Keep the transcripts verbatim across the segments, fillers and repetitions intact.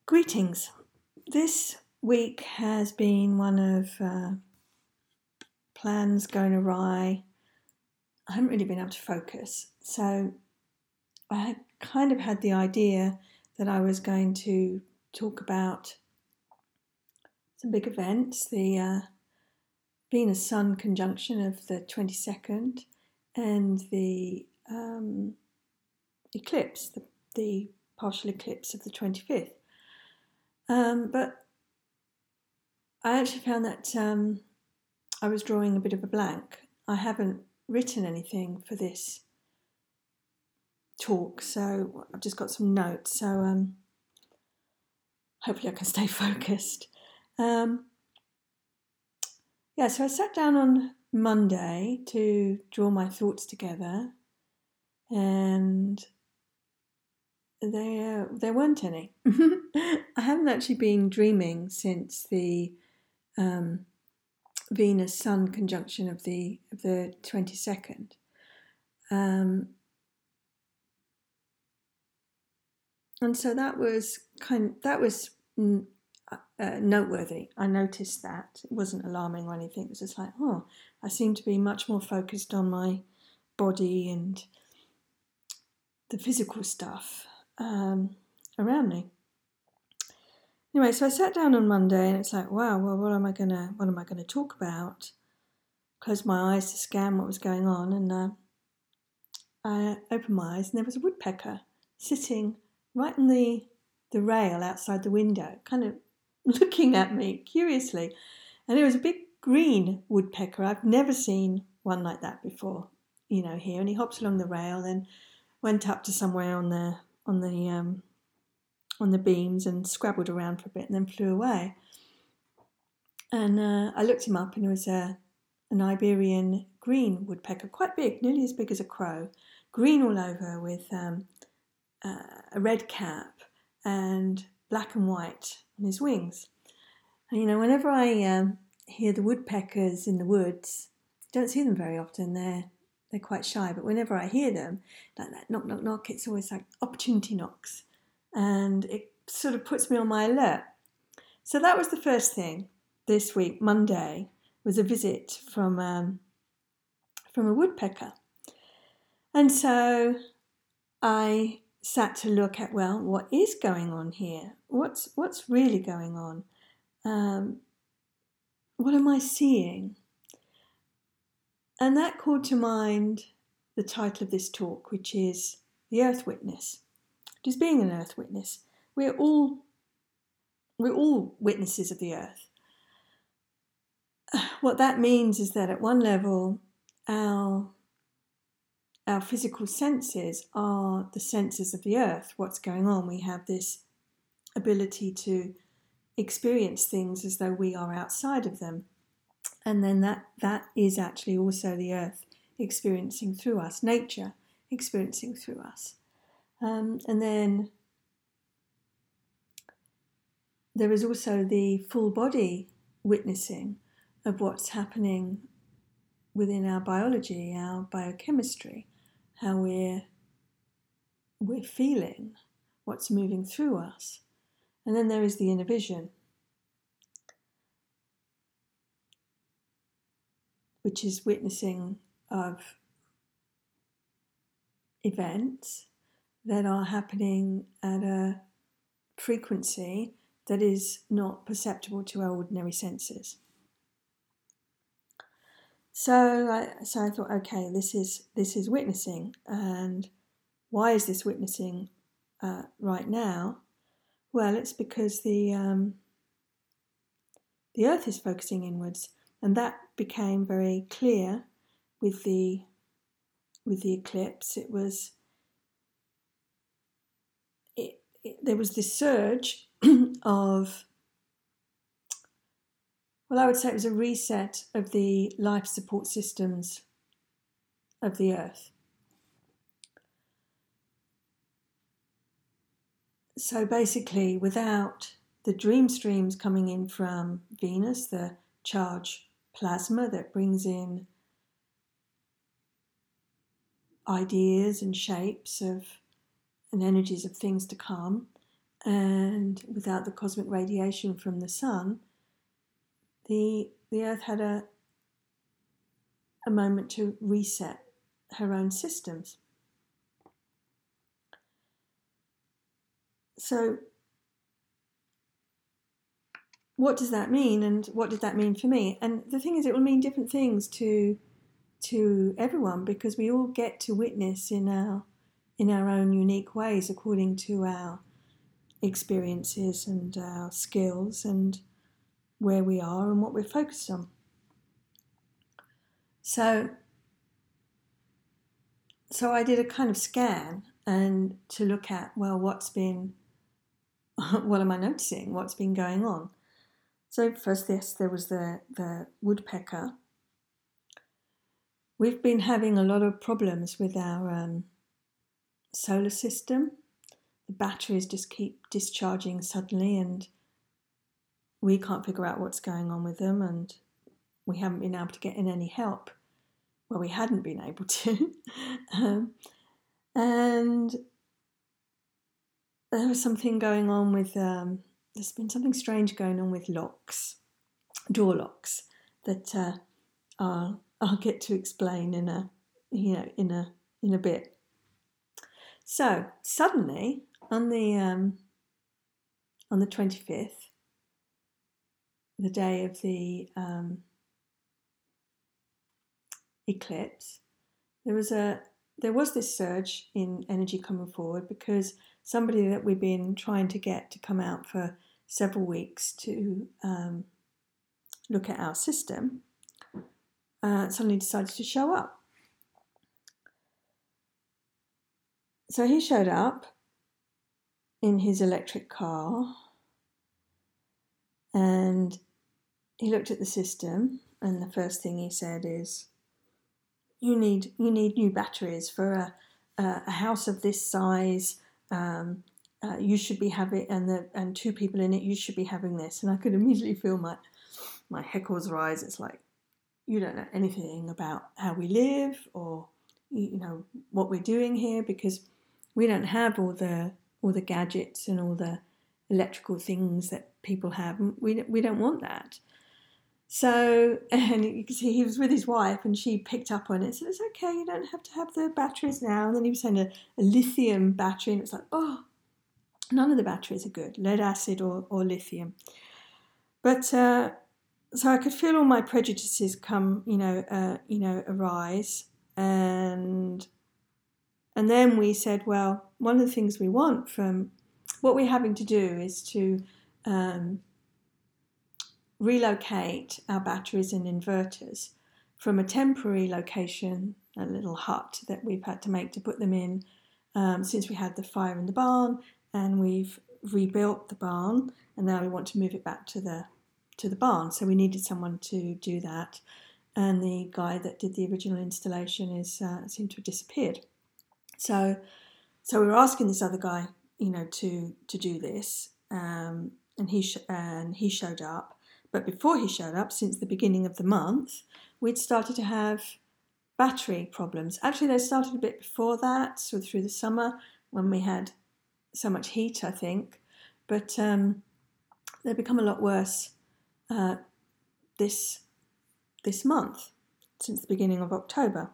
Greetings. This week has been one of uh, plans going awry. I haven't really been able to focus. So I had kind of had the idea that I was going to talk about some big events, the uh, Venus-Sun conjunction of the twenty-second and the um, eclipse, the, the partial eclipse of the twenty-fifth. Um, but I actually found that um, I was drawing a bit of a blank. I haven't written anything for this talk, so I've just got some notes. So um, hopefully I can stay focused. Um, yeah, so I sat down on Monday to draw my thoughts together, and there there weren't any. I haven't actually been dreaming since the um, Venus-Sun conjunction of the of the twenty-second. Um, and so that was kind that was uh, noteworthy. I noticed that. It wasn't alarming or anything. It was just like, oh, I seem to be much more focused on my body and the physical stuff um, around me. Anyway, so I sat down on Monday and it's like, wow, well, what am I gonna what am I gonna talk about? Closed my eyes to scan what was going on, and uh, I opened my eyes and there was a woodpecker sitting right on the the rail outside the window, kind of looking at me curiously. And it was a big green woodpecker. I've never seen one like that before, you know, here. And he hopped along the rail, then went up to somewhere on the on the um, on the beams and scrabbled around for a bit, and then flew away. And uh, I looked him up, and it was a an Iberian green woodpecker, quite big, nearly as big as a crow, green all over, with um, uh, a red cap and black and white on his wings. And, you know, whenever I um, hear the woodpeckers in the woods, don't see them very often, they're they're quite shy, but whenever I hear them, like that knock, knock, knock, it's always like opportunity knocks, and it sort of puts me on my alert. So that was the first thing this week, Monday, was a visit from um, from a woodpecker. And so I sat to look at, well, what is going on here? What's what's really going on? Um, what am I seeing? And that called to mind the title of this talk, which is The Earth Witness. Just being an Earth Witness. We're all we're all witnesses of the Earth. What that means is that at one level, our our physical senses are the senses of the Earth. What's going on? We have this ability to experience things as though we are outside of them. And then that, that is actually also the Earth experiencing through us, nature experiencing through us. Um, and then there is also the full body witnessing of what's happening within our biology, our biochemistry, how we're, we're feeling, what's moving through us. And then there is the inner vision, which is witnessing of events that are happening at a frequency that is not perceptible to our ordinary senses. So I, so I thought, okay, this is this is witnessing, and why is this witnessing uh, right now? Well, it's because the um, the Earth is focusing inwards, and that became very clear with the with the eclipse. It was it, it, there was this surge of, well, I would say it was a reset of the life support systems of the Earth. So basically, without the dream streams coming in from Venus, the charged plasma that brings in ideas and shapes of and energies of things to come, and without the cosmic radiation from the sun, the the Earth had a a moment to reset her own systems. So what does that mean, and what did that mean for me? And the thing is, it will mean different things to to everyone, because we all get to witness in our in our own unique ways according to our experiences and our skills and where we are and what we're focused on. So so I did a kind of scan and to look at, well, what's been what am I noticing? What's been going on? So first, this there was the the woodpecker. We've been having a lot of problems with our um, solar system. The batteries just keep discharging suddenly, and we can't figure out what's going on with them, and we haven't been able to get in any help. Well, we hadn't been able to. um, and there was something going on with, um, there's been something strange going on with locks, door locks, that uh, I'll, I'll get to explain in a, you know, in a in a bit. So suddenly, on the um, on the twenty-fifth, the day of the um, eclipse, there was a there was this surge in energy coming forward, because somebody that we've been trying to get to come out for several weeks to um, look at our system uh, suddenly decided to show up. So he showed up in his electric car, and he looked at the system, and the first thing he said is, you need you need new batteries for a, a, a house of this size. Um, uh, you should be having, and the and two people in it, you should be having this. And I could immediately feel my my heckles rise. It's like, you don't know anything about how we live, or you know what we're doing here, because we don't have all the all the gadgets and all the electrical things that people have. We we don't want that. So, and you can see he was with his wife, and she picked up on it. So it's okay, you don't have to have the batteries now. And then he was saying a, a lithium battery, and it's like, oh, none of the batteries are good, lead acid or, or lithium. But uh, so I could feel all my prejudices come, you know, uh, you know, arise, and and then we said, well, one of the things we want from what we're having to do is to um, relocate our batteries and inverters from a temporary location, a little hut that we've had to make to put them in um, since we had the fire in the barn, and we've rebuilt the barn, and now we want to move it back to the to the barn. So we needed someone to do that, and the guy that did the original installation is uh, seemed to have disappeared. So, so we were asking this other guy, you know, to to do this, um, and he sh- and he showed up. But before he showed up, since the beginning of the month, we'd started to have battery problems. Actually, they started a bit before that, so through the summer when we had so much heat, I think. But um, they've become a lot worse uh, this this month, since the beginning of October.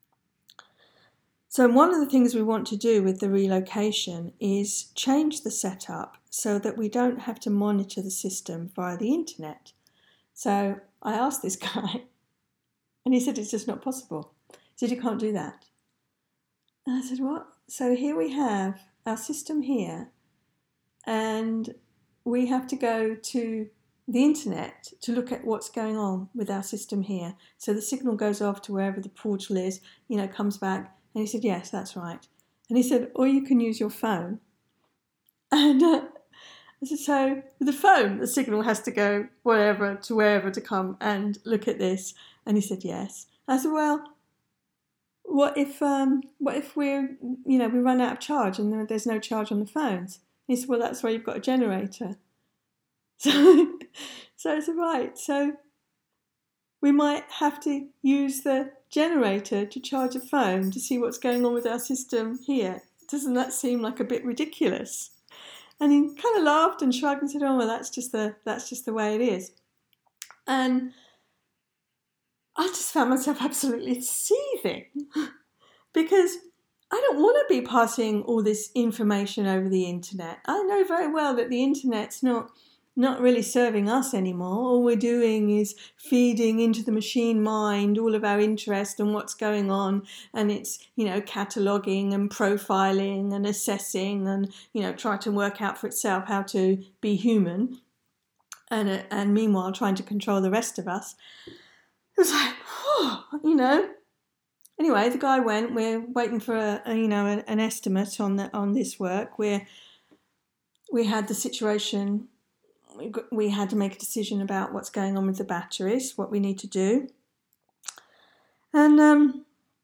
So one of the things we want to do with the relocation is change the setup so that we don't have to monitor the system via the internet. So I asked this guy, and he said it's just not possible. He said, you can't do that. And I said, what? So here we have our system here, and we have to go to the internet to look at what's going on with our system here. So the signal goes off to wherever the portal is, you know, comes back. And he said, yes, that's right. And he said, or you can use your phone. And uh, I said, so with the phone, the signal has to go wherever to wherever to come and look at this. And he said, yes. I said, well, what if um, what if we're, you know, we run out of charge and there's no charge on the phones? And he said, well, that's why you've got a generator. So, so I said, right, so we might have to use the generator to charge a phone to see what's going on with our system here. Doesn't that seem like a bit ridiculous? And he kind of laughed and shrugged and said, oh, well, that's just the, that's just the way it is. And I just found myself absolutely seething because I don't want to be passing all this information over the internet. I know very well that the internet's not not really serving us anymore. All we're doing is feeding into the machine mind all of our interest and what's going on, and it's, you know, cataloguing and profiling and assessing and, you know, trying to work out for itself how to be human, and uh, and meanwhile trying to control the rest of us. It was like, oh, you know. Anyway, the guy went. We're waiting for a, a you know an, an estimate on the, on this work. Where we had the situation. We had to make a decision about what's going on with the batteries, what we need to do. And um,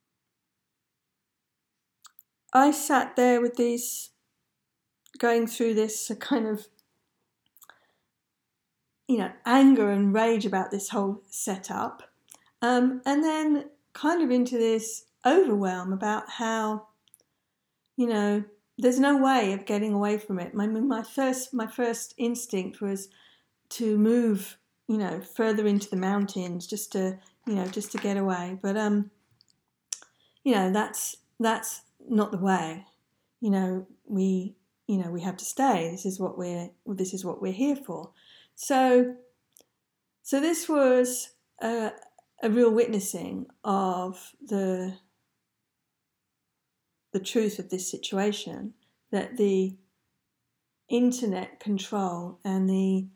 I sat there with these, going through this kind of, you know, anger and rage about this whole setup. Um, and then kind of into this overwhelm about how, you know, there's no way of getting away from it. My my first my first instinct was to move, you know, further into the mountains, just to, you know, just to get away. But um, you know, that's that's not the way. You know, we you know we have to stay. This is what we're this is what we're here for. So, so this was a, a real witnessing of the. the truth of this situation, that the internet control and the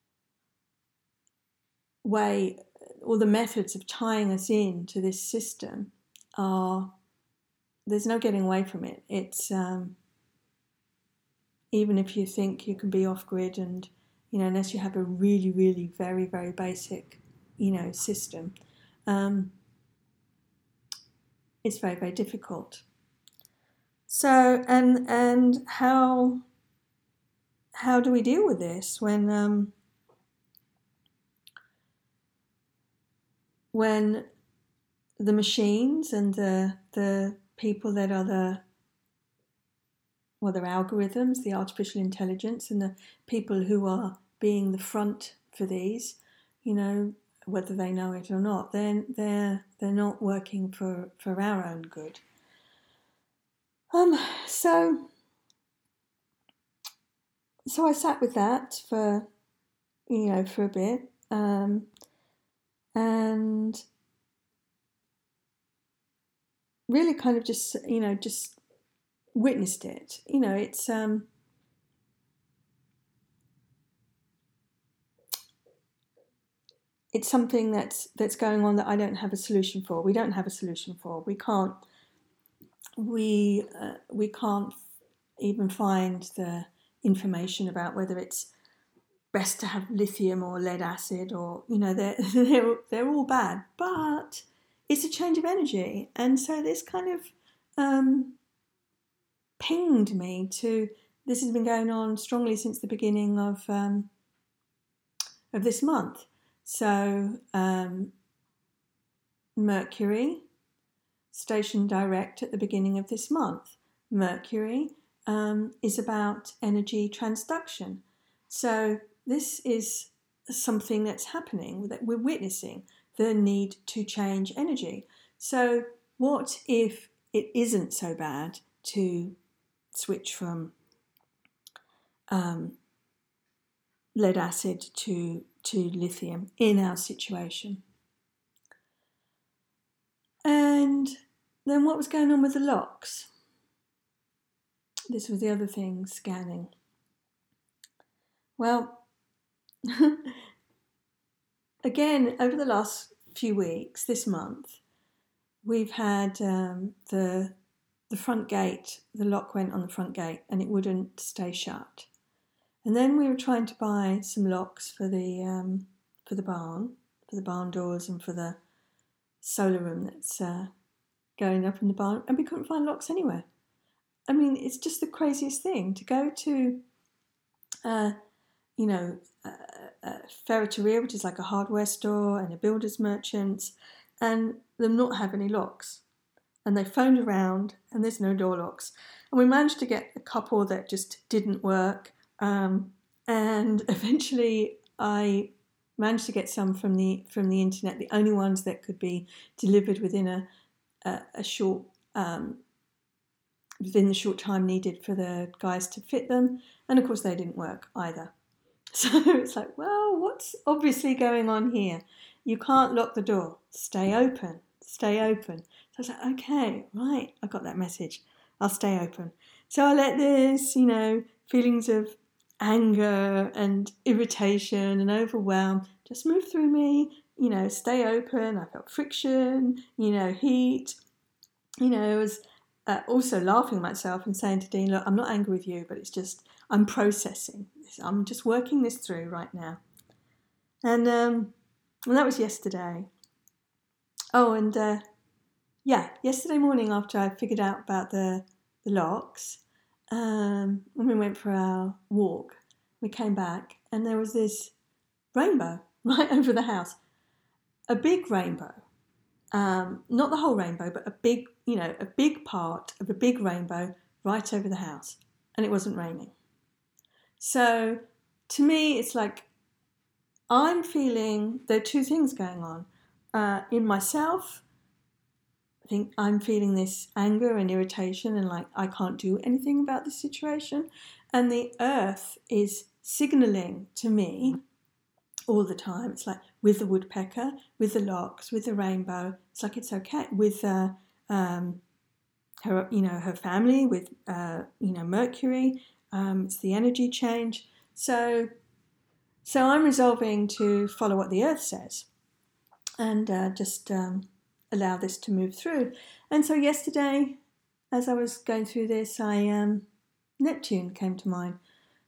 way, all the methods of tying us in to this system are, there's no getting away from it. It's, um, even if you think you can be off grid and, you know, unless you have a really, really very, very basic, you know, system, um, it's very, very difficult. So, and and how how do we deal with this when um, when the machines and the the people that are the well, their algorithms, the artificial intelligence, and the people who are being the front for these, you know, whether they know it or not, then they're they're not working for, for our own good. Um, so, so I sat with that for, you know, for a bit, um, and really kind of just, you know, just witnessed it. You know, it's um, it's something that's that's going on that I don't have a solution for. We don't have a solution for. We can't. We uh, we can't even find the information about whether it's best to have lithium or lead acid, or, you know, they're they're, they're all bad, but it's a change of energy. And so this kind of um, pinged me to, this has been going on strongly since the beginning of um, of this month. So um, Mercury, station direct at the beginning of this month. Mercury um, is about energy transduction. So this is something that's happening, that we're witnessing, the need to change energy. So what if it isn't so bad to switch from um, lead acid to, to lithium in our situation? And then what was going on with the locks? This was the other thing, scanning. Well, again, over the last few weeks, this month, we've had um, the the front gate, the lock went on the front gate and it wouldn't stay shut. And then we were trying to buy some locks for the um, for the barn, for the barn doors and for the solar room that's uh, going up in the barn, and we couldn't find locks anywhere. I mean, it's just the craziest thing to go to, uh, you know, a, a ferreteria, which is like a hardware store, and a builder's merchants, and them not have any locks. And they phoned around, and there's no door locks. And we managed to get a couple that just didn't work, Um, and eventually I managed to get some from the from the internet, the only ones that could be delivered within a, a, a short um, within the short time needed for the guys to fit them. And of course they didn't work either. So it's like, well, what's obviously going on here? You can't lock the door. Stay open. Stay open. So I was like, okay, right, I got that message. I'll stay open. So I let this, you know, feelings of anger and irritation and overwhelm just move through me, you know, stay open. I felt friction, you know, heat. You know, I was uh, also laughing at myself and saying to Dean, look, I'm not angry with you, but it's just, I'm processing. I'm just working this through right now. And, um, and that was yesterday. Oh, and uh, yeah, yesterday morning after I figured out about the, the locks, um, when we went for our walk, we came back and there was this rainbow right over the house. A big rainbow. Um, not the whole rainbow, but a big, you know, a big part of a big rainbow right over the house. And it wasn't raining. So to me, it's like I'm feeling there are two things going on. Uh, in myself, I think I'm feeling this anger and irritation and like I can't do anything about this situation. And the earth is signaling to me all the time. It's like with the woodpecker, with the locks, with the rainbow. It's like it's okay. With uh, um, her, you know, her family, with uh, you know, Mercury. Um, it's the energy change. So, so I'm resolving to follow what the earth says, and uh, just um, allow this to move through. And so yesterday, as I was going through this, I um, Neptune came to mind.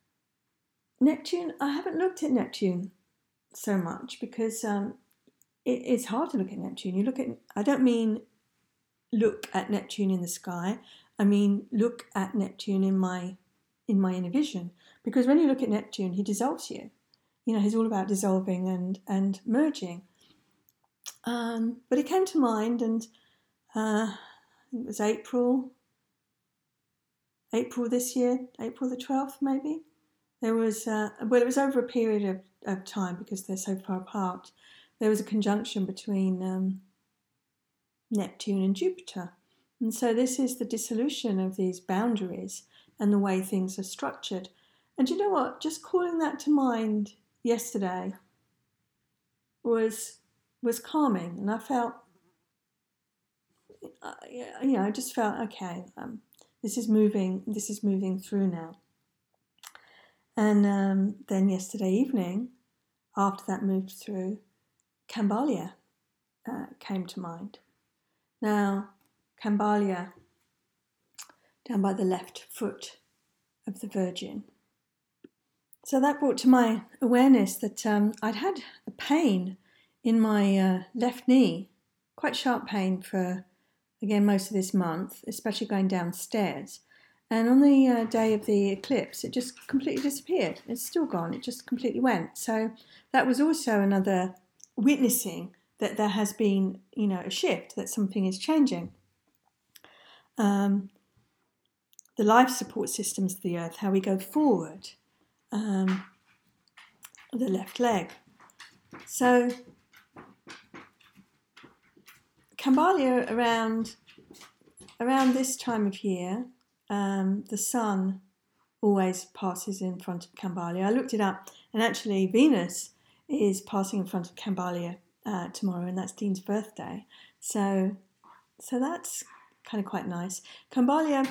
Neptune. I haven't looked at Neptune so much because um, it, it's hard to look at Neptune. You look at. I don't mean look at Neptune in the sky. I mean look at Neptune in my in my inner vision. Because when you look at Neptune, he dissolves you. You know, he's all about dissolving and and merging. Um, but it came to mind, and uh, it was April. April this year, April the twelfth, maybe. There was uh, well, it was over a period of, of time because they're so far apart. There was a conjunction between um, Neptune and Jupiter. And so this is the dissolution of these boundaries and the way things are structured. And you know what? Just calling that to mind yesterday was was calming. And I felt, uh, you know, I just felt, okay, um, this is moving, this is moving through now. And um, then yesterday evening, after that moved through, Kambalia uh, came to mind. Now, Kambalia, down by the left foot of the Virgin. So that brought to my awareness that um, I'd had a pain in my uh, left knee, quite sharp pain for, again, most of this month, especially going downstairs. And on the uh, day of the eclipse, it just completely disappeared. It's still gone. It just completely went. So that was also another witnessing that there has been, you know, a shift, that something is changing. Um, the life support systems of the earth, how we go forward, um, the left leg. So Kambalia around around this time of year, um, the sun always passes in front of Kambalia. I looked it up, and actually Venus is passing in front of Kambalia uh, tomorrow, and that's Dean's birthday. So, so that's kind of quite nice. Kambalia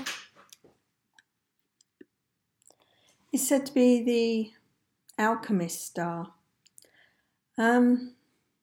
is said to be the alchemist star. Um,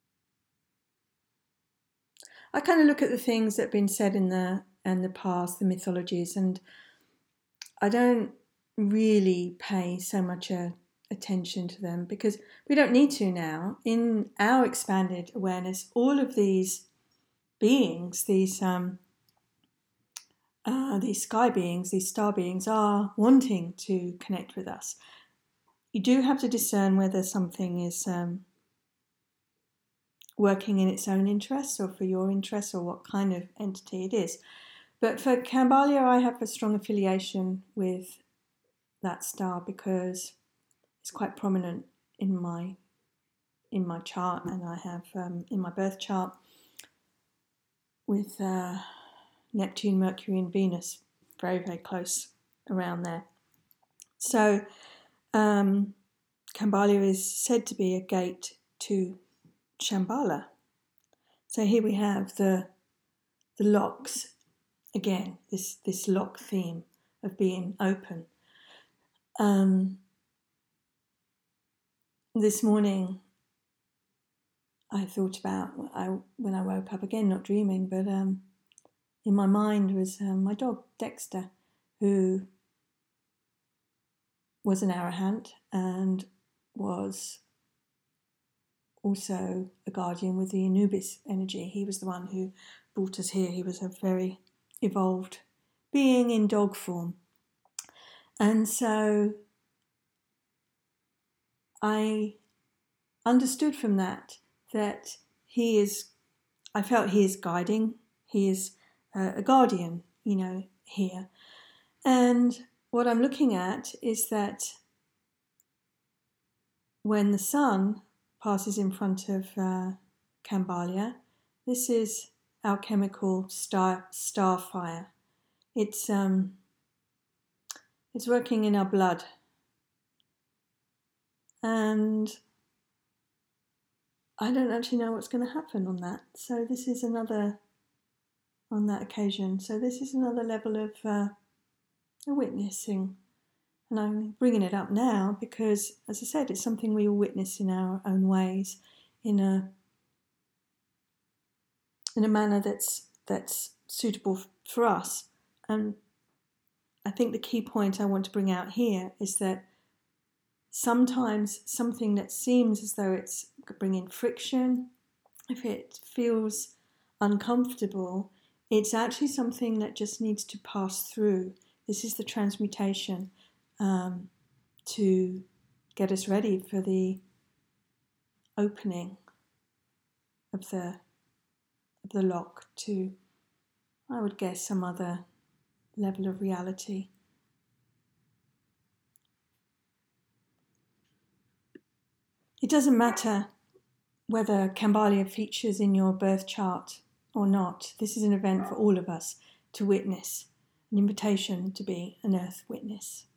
I kind of look at the things that have been said in the in the past, the mythologies, and I don't really pay so much uh, attention to them because we don't need to now. In our expanded awareness, all of these beings, these um, uh, these sky beings, these star beings, are wanting to connect with us. You do have to discern whether something is um, working in its own interests or for your interests or what kind of entity it is. But for Kambalia, I have a strong affiliation with that star because it's quite prominent in my in my chart, and I have um, in my birth chart with uh, Neptune, Mercury, and Venus very, very close around there. So um, Kambala is said to be a gate to Shambhala. So here we have the the locks again. This this lock theme of being open. Um, this morning, I thought about I when I woke up again, not dreaming, but um, in my mind was um, my dog Dexter, who was an arahant and was also a guardian with the Anubis energy. He was the one who brought us here. He was a very evolved being in dog form. And so I understood from that that he is, I felt he is guiding, he is uh, a guardian, you know, here. And what I'm looking at is that when the sun passes in front of uh, Kambala, this is alchemical star star fire. It's um, it's working in our blood, and I don't actually know what's going to happen on that. So this is another on that occasion. So this is another level of uh, witnessing. And I'm bringing it up now because, as I said, it's something we all witness in our own ways, in a in a manner that's that's suitable for us. And I think the key point I want to bring out here is that sometimes something that seems as though it's bringing friction, if it feels uncomfortable, it's actually something that just needs to pass through. This is the transmutation. Um, to get us ready for the opening of the of the lock to, I would guess, some other level of reality. It doesn't matter whether Kambala features in your birth chart or not. This is an event for all of us to witness, an invitation to be an earth witness.